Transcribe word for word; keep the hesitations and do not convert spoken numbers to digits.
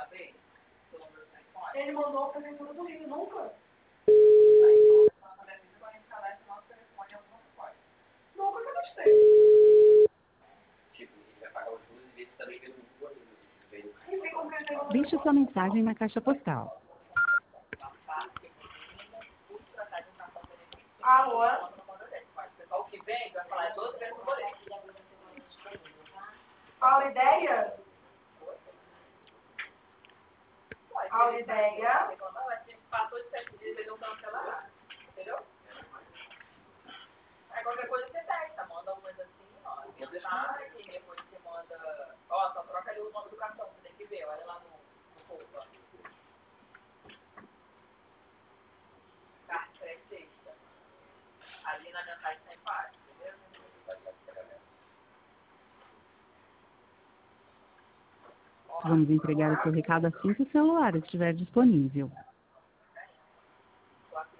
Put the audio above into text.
Ele mandou a prefeitura do Rio, nunca? Nunca que eu gostei. Deixe sua mensagem na caixa postal. Alô? Aurideia? Aurideia? Passou de sete dias, eles não cancelaram. Entendeu? Aí qualquer coisa você testa, manda uma coisa assim, ó. Mensagem, depois você manda. Ó, só troca ali o nome do cartão, você tem que ver, olha lá no, no povo. Carta pré-sexta. Ali na mensagem tem parte, entendeu? Vamos entregar o seu recado assim que o celular estiver disponível.